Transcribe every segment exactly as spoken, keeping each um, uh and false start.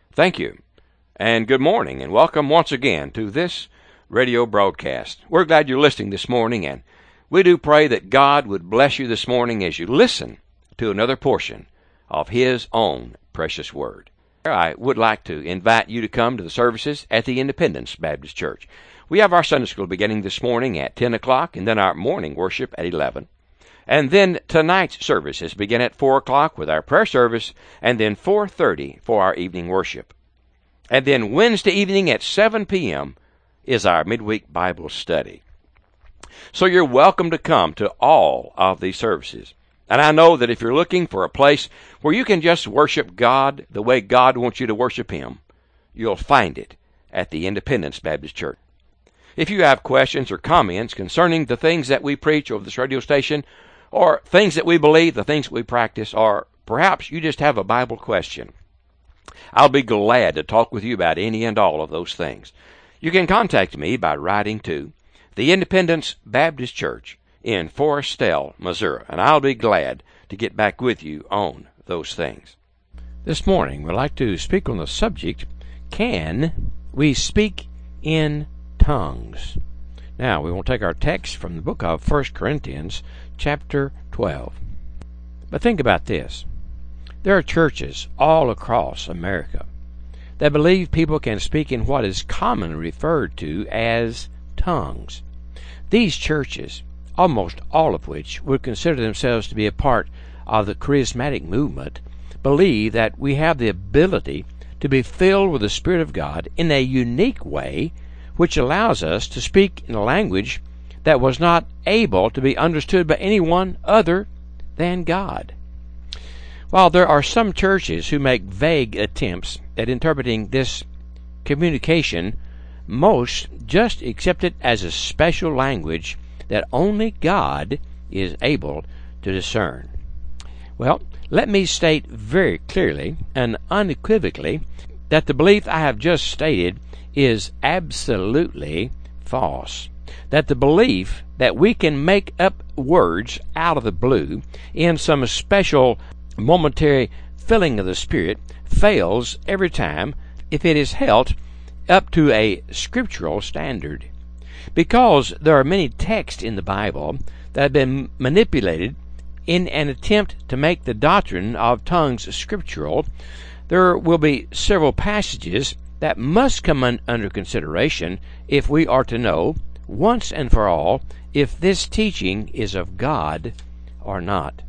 Thank you, and good morning, and welcome once again to this radio broadcast. We're glad you're listening this morning, and we do pray that God would bless you this morning as you listen to another portion of His own precious Word. I would like to invite you to come to the services at the Independence Baptist Church. We have our Sunday school beginning this morning at ten o'clock, and then our morning worship at eleven. And then tonight's services begin at four o'clock with our prayer service, and then four thirty for our evening worship. And then Wednesday evening at seven p.m. is our midweek Bible study. So you're welcome to come to all of these services. And I know that if you're looking for a place where you can just worship God the way God wants you to worship Him, you'll find it at the Independence Baptist Church. If you have questions or comments concerning the things that we preach over this radio station, or things that we believe, the things that we practice, or perhaps you just have a Bible question, I'll be glad to talk with you about any and all of those things. You can contact me by writing to the Independence Baptist Church in Forestell, Missouri, and I'll be glad to get back with you on those things. This morning, we'd like to speak on the subject, can we speak in tongues? Now, we will take our text from the book of First Corinthians, chapter twelve. But think about this. There are churches all across America that believe people can speak in what is commonly referred to as tongues. These churches, almost all of which would consider themselves to be a part of the charismatic movement, believe that we have the ability to be filled with the Spirit of God in a unique way, which allows us to speak in a language that was not able to be understood by anyone other than God. While there are some churches who make vague attempts at interpreting this communication, most just accept it as a special language that only God is able to discern. Well, let me state very clearly and unequivocally that the belief I have just stated is absolutely false. That the belief that we can make up words out of the blue in some special momentary filling of the Spirit fails every time if it is held up to a scriptural standard. Because there are many texts in the Bible that have been manipulated in an attempt to make the doctrine of tongues scriptural, there will be several passages that must come un- under consideration if we are to know, once and for all, if this teaching is of God or not.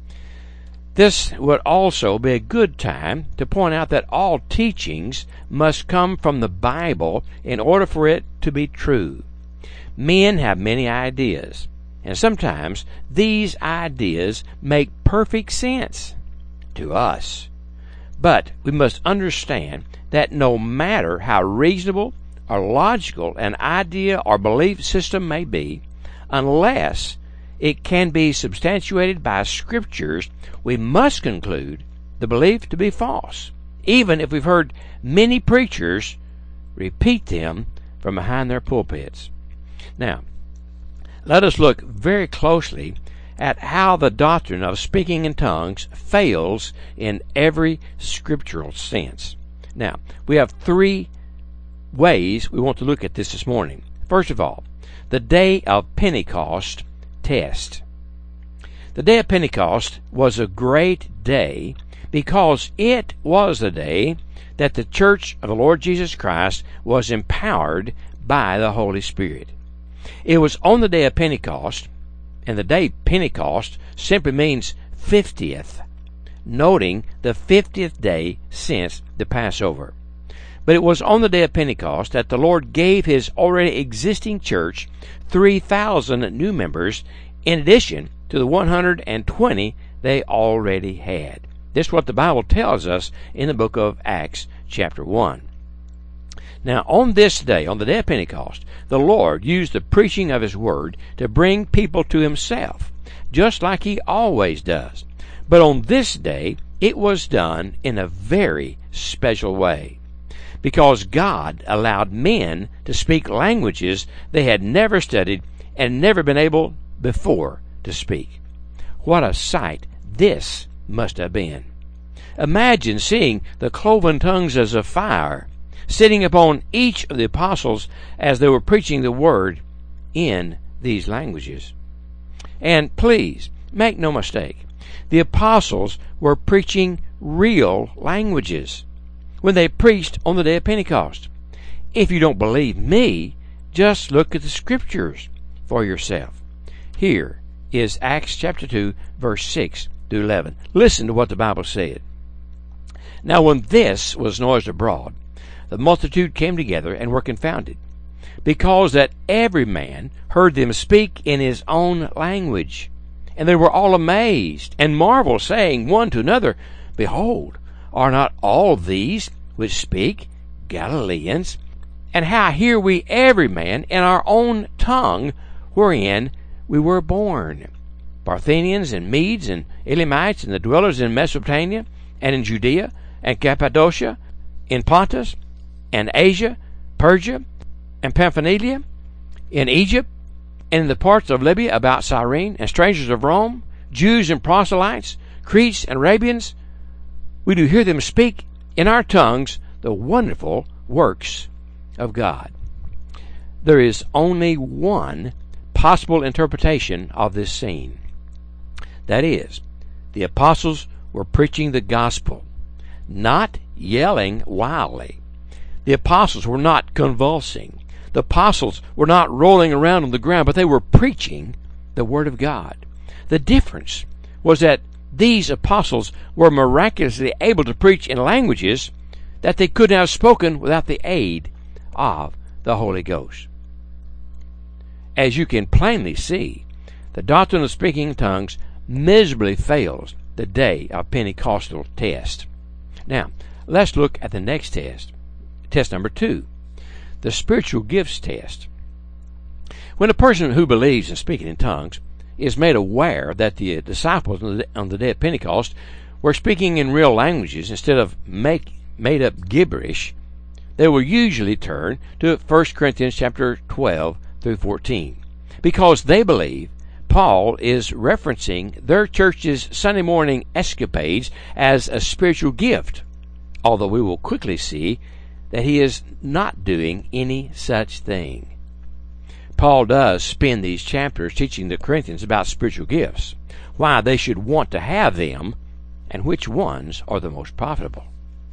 This would also be a good time to point out that all teachings must come from the Bible in order for it to be true. Men have many ideas, and sometimes these ideas make perfect sense to us. But we must understand that no matter how reasonable or logical an idea or belief system may be, unless it can be substantiated by scriptures, we must conclude the belief to be false, even if we've heard many preachers repeat them from behind their pulpits. Now, let us look very closely at how the doctrine of speaking in tongues fails in every scriptural sense. Now, we have three ways we want to look at this this morning. First of all, the day of Pentecost test. The day of Pentecost was a great day because it was the day that the church of the Lord Jesus Christ was empowered by the Holy Spirit. It was on the day of Pentecost, and the day Pentecost simply means fiftieth, noting the fiftieth day since the Passover. But it was on the day of Pentecost that the Lord gave His already existing church three thousand new members in addition to the one hundred twenty they already had. This is what the Bible tells us in the book of Acts chapter one. Now, on this day, on the day of Pentecost, the Lord used the preaching of His Word to bring people to Himself, just like He always does. But on this day, it was done in a very special way, because God allowed men to speak languages they had never studied and never been able before to speak. What a sight this must have been. Imagine seeing the cloven tongues as of fire sitting upon each of the apostles as they were preaching the word in these languages. And please, make no mistake, the apostles were preaching real languages when they preached on the day of Pentecost. If you don't believe me, just look at the scriptures for yourself. Here is Acts chapter two, verse six to eleven. Listen to what the Bible said. Now when this was noised abroad, the multitude came together and were confounded, because that every man heard them speak in his own language. And they were all amazed, and marveled, saying one to another, Behold, are not all these which speak Galileans? And how hear we every man in our own tongue wherein we were born? Parthians and Medes and Elamites, and the dwellers in Mesopotamia, and in Judea, and Cappadocia, in Pontus, and Asia, Persia, and Pamphylia, in Egypt, and in the parts of Libya about Cyrene, and strangers of Rome, Jews and proselytes, Cretes and Arabians, we do hear them speak in our tongues the wonderful works of God. There is only one possible interpretation of this scene. That is, the apostles were preaching the gospel, not yelling wildly. The apostles were not convulsing. The apostles were not rolling around on the ground, but they were preaching the Word of God. The difference was that these apostles were miraculously able to preach in languages that they could not have spoken without the aid of the Holy Ghost. As you can plainly see, the doctrine of speaking in tongues miserably fails the day of Pentecostal test. Now, let's look at the next test. Test number two, the spiritual gifts test. When a person who believes in speaking in tongues is made aware that the disciples on the day of Pentecost were speaking in real languages instead of make, made-up gibberish, they will usually turn to First Corinthians chapter twelve through fourteen, because they believe Paul is referencing their church's Sunday morning escapades as a spiritual gift, although we will quickly see that he is not doing any such thing. Paul does spend these chapters teaching the Corinthians about spiritual gifts, why they should want to have them, and which ones are the most profitable.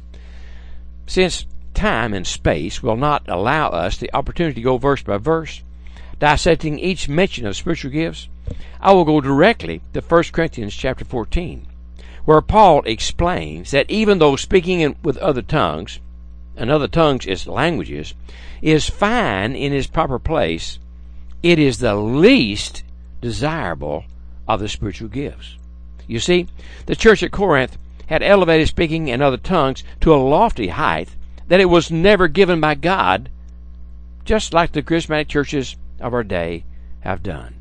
Since time and space will not allow us the opportunity to go verse by verse, dissecting each mention of spiritual gifts, I will go directly to First Corinthians chapter fourteen, where Paul explains that even though speaking in, with other tongues, and other tongues is languages, is fine in its proper place, it is the least desirable of the spiritual gifts. You see, the church at Corinth had elevated speaking in other tongues to a lofty height that it was never given by God, just like the charismatic churches of our day have done.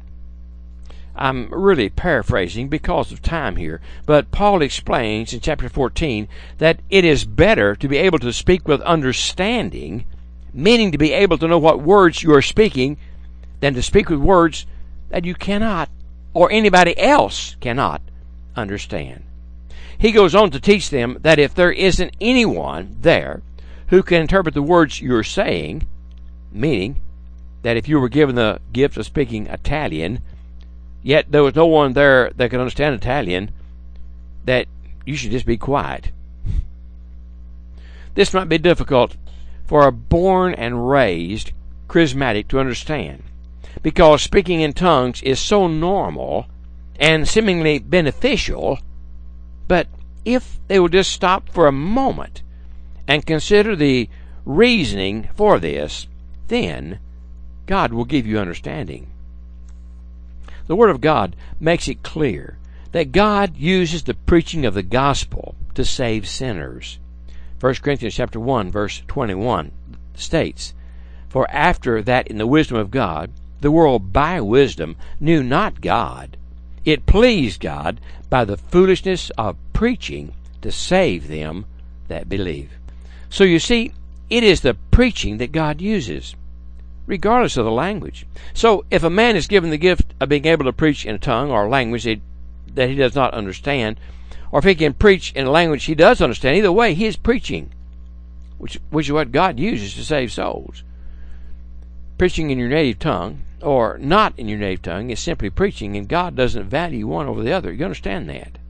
I'm really paraphrasing because of time here, but Paul explains in chapter fourteen that it is better to be able to speak with understanding, meaning to be able to know what words you are speaking, than to speak with words that you cannot, or anybody else cannot, understand. He goes on to teach them that if there isn't anyone there who can interpret the words you're saying, meaning that if you were given the gift of speaking Italian, yet there was no one there that could understand Italian, that you should just be quiet. This might be difficult for a born and raised charismatic to understand, because speaking in tongues is so normal and seemingly beneficial. But if they will just stop for a moment and consider the reasoning for this, then God will give you understanding. The Word of God makes it clear that God uses the preaching of the gospel to save sinners. First Corinthians chapter one, verse twenty-one states, For after that in the wisdom of God, the world by wisdom knew not God. It pleased God by the foolishness of preaching to save them that believe. So you see, it is the preaching that God uses, regardless of the language. So if a man is given the gift of being able to preach in a tongue or language that he does not understand, or if he can preach in a language he does understand. Either way, he is preaching, which, which is what God uses to save souls. Preaching in your native tongue, or not in your native tongue, is simply preaching, and God doesn't value one over the other. You understand that?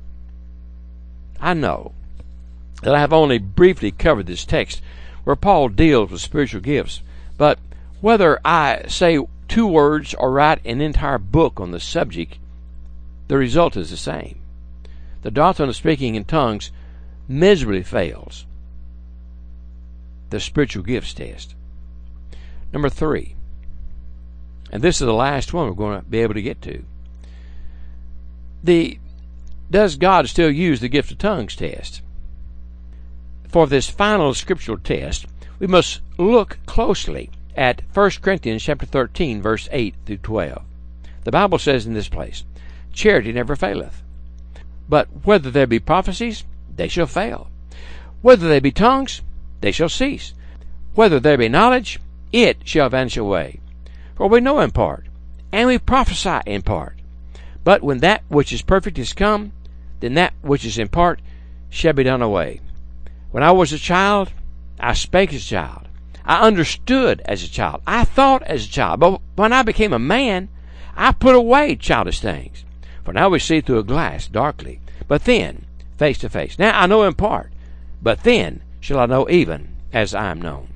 I know that I have only briefly covered this text where Paul deals with spiritual gifts, but whether I say two words or write an entire book on the subject, the result is the same. The doctrine of speaking in tongues miserably fails the spiritual gifts test. Number three, and this is the last one we're going to be able to get to. The does God still use the gift of tongues test? For this final scriptural test, we must look closely at First Corinthians chapter thirteen, verse eight through twelve. The Bible says in this place, charity never faileth. But whether there be prophecies, they shall fail. Whether there be tongues, they shall cease. Whether there be knowledge, it shall vanish away. For we know in part, and we prophesy in part. But when that which is perfect is come, then that which is in part shall be done away. When I was a child, I spake as a child. I understood as a child. I thought as a child. But when I became a man, I put away childish things. For now we see through a glass darkly, but then face to face. Now I know in part, but then shall I know even as I am known.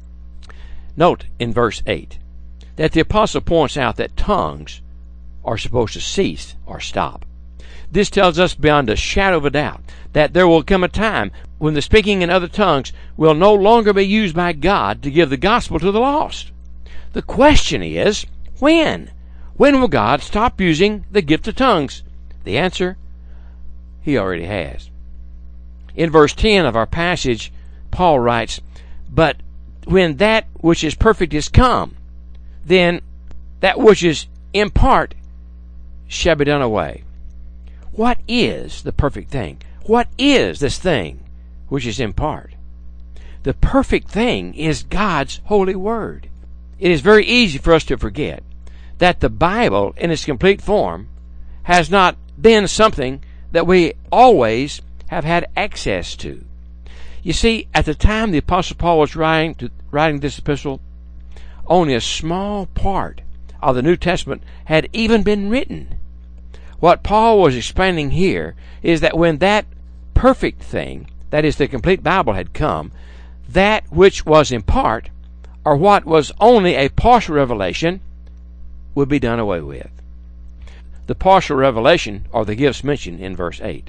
Note in verse eight that the apostle points out that tongues are supposed to cease or stop. This tells us beyond a shadow of a doubt that there will come a time when the speaking in other tongues will no longer be used by God to give the gospel to the lost. The question is, when? When will God stop using the gift of tongues? The answer, He already has. In verse ten of our passage, Paul writes, but when that which is perfect is come, then that which is in part shall be done away. What is the perfect thing? What is this thing which is in part? The perfect thing is God's holy word. It is very easy for us to forget that the Bible in its complete form has not been something that we always have had access to. You see, at the time the Apostle Paul was writing, to, writing this epistle, only a small part of the New Testament had even been written. What Paul was explaining here is that when that perfect thing, that is the complete Bible, had come, that which was in part, or what was only a partial revelation, would be done away with. The partial revelation are the gifts mentioned in verse eight.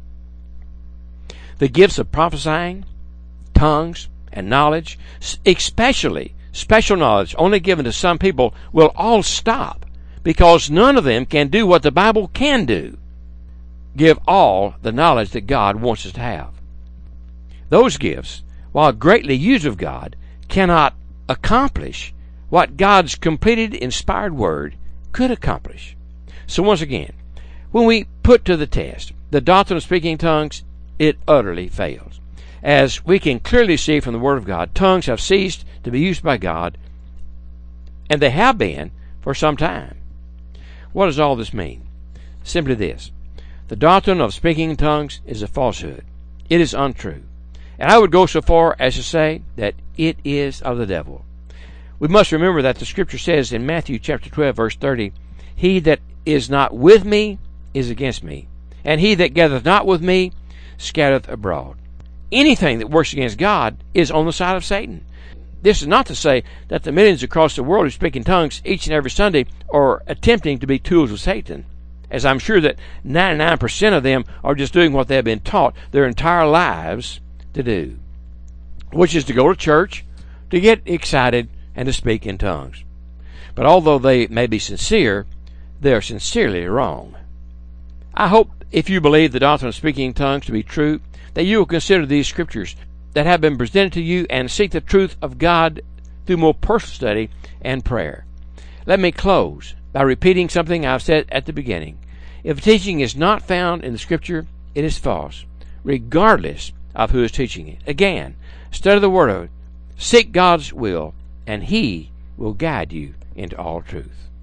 The gifts of prophesying, tongues, and knowledge, especially special knowledge only given to some people, will all stop, because none of them can do what the Bible can do, give all the knowledge that God wants us to have. Those gifts, while greatly used of God, cannot accomplish what God's completed inspired word could accomplish. So once again, when we put to the test the doctrine of speaking in tongues, it utterly fails. As we can clearly see from the Word of God, tongues have ceased to be used by God, and they have been for some time. What does all this mean? Simply this: the doctrine of speaking in tongues is a falsehood. It is untrue. And I would go so far as to say that it is of the devil. We must remember that the Scripture says in Matthew chapter twelve, verse thirty, he that is not with me is against me, and he that gathereth not with me scattereth abroad. Anything that works against God is on the side of Satan. This is not to say that the millions across the world who speak in tongues each and every Sunday are attempting to be tools of Satan, as I'm sure that ninety-nine percent of them are just doing what they have been taught their entire lives to do, which is to go to church, to get excited, and to speak in tongues. But although they may be sincere, they are sincerely wrong. I hope, if you believe the doctrine of speaking in tongues to be true, that you will consider these scriptures that have been presented to you and seek the truth of God through more personal study and prayer. Let me close by repeating something I've said at the beginning. If a teaching is not found in the Scripture, it is false, regardless of who is teaching it. Again, study the Word of it, seek God's will, and He will guide you into all truth.